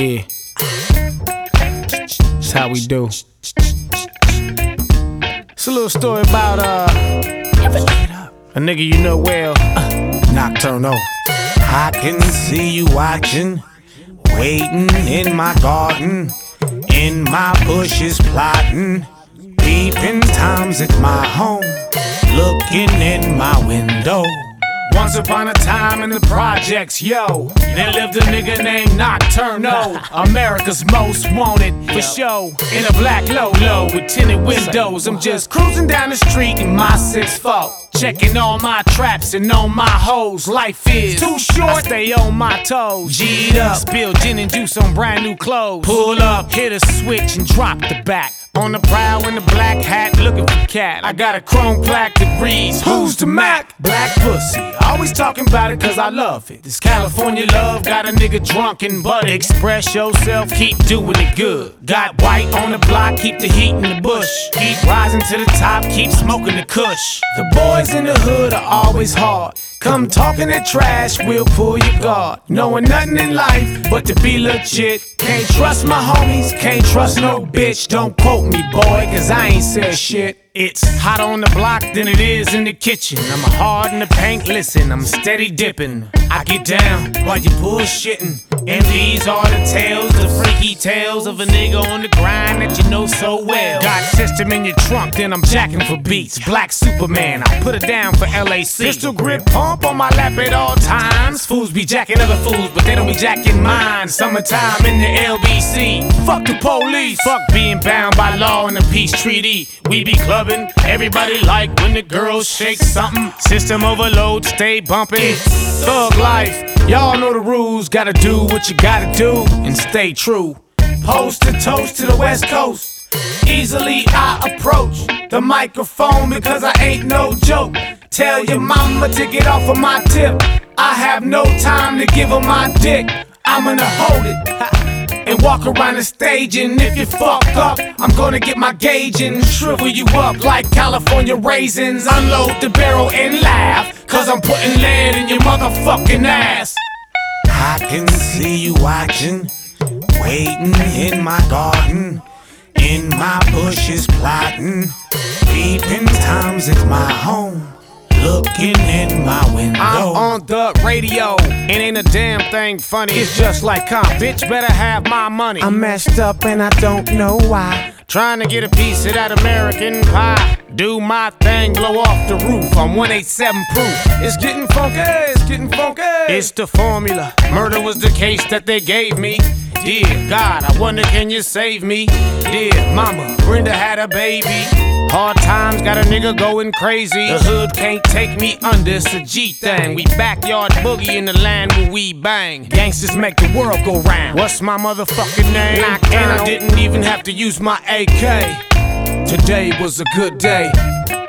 Yeah, that's how we do. It's a little story about a nigga you know well, Nocturno. I can see you watching, waiting in my garden, in my bushes plotting, peeping times at my home, looking in my window. Once upon a time in the projects, yo, there lived a nigga named Nocturno, America's most wanted for show. In a black Lolo with tinted windows, I'm just cruising down the street in my 6'4", checking all my traps and on my hoes. Life is too short, I stay on my toes. G'd up, spill gin and juice on brand new clothes. Pull up, hit a switch and drop the back. On the prowl in the black hat, looking for cat. I got a chrome plaque that reads, "Who's the Mac?" Black pussy, always talking about it cause I love it. This California love got a nigga drunk and butter. Express yourself, keep doing it good. Got white on the block, keep the heat in the bush. Keep rising to the top, keep smoking the kush. The boys in the hood are always hard. Come talking that trash, we'll pull your guard. Knowing nothing in life but to be legit. Can't trust my homies, can't trust no bitch. Don't quote me, boy, cause I ain't said shit. It's hot on the block than it is in the kitchen. I'm hard in the paint, listen, I'm steady dipping. I get down while you bullshitting. And these are the tales, the freaky tales of a nigga on the grind that you know so well. Got system in your trunk, then I'm jacking for beats. Black Superman, I put it down for LAC. Pistol grip pump on my lap at all times. Fools be jacking other fools, but they don't be jacking mine. Summertime in the LBC. Fuck the police. Fuck being bound by law and the peace treaty. We be clubbing, everybody like when the girls shake something. System overload, stay bumping. Thug life, y'all know the rules. Gotta do what you gotta do and stay true. Post to toast to the West Coast. Easily I approach the microphone because I ain't no joke. Tell your mama to get off of my tip. I have no time to give her my dick. I'm gonna hold it and walk around the stage, and if you fuck up, I'm gonna get my gauge and shrivel you up like California raisins. Unload the barrel and laugh, cause I'm putting lead in your motherfucking ass. I can see you watching, waiting in my garden, in my bushes plotting, peeping times at my home, looking in my window. I'm on the radio, it ain't a damn thing funny. It's just like bitch better have my money. I'm messed up and I don't know why. Trying to get a piece of that American pie. Do my thing, blow off the roof. I'm 187 proof. It's getting funky, it's getting funky. It's the formula. Murder was the case that they gave me. Dear God, I wonder can you save me? Dear Mama, Brenda had a baby. Hard times got a nigga going crazy. The hood can't take me under, it's a G thing. We backyard boogie in the land where we bang. Gangsters make the world go round. What's my motherfucking name? And I didn't even have to use my AK. Today was a good day.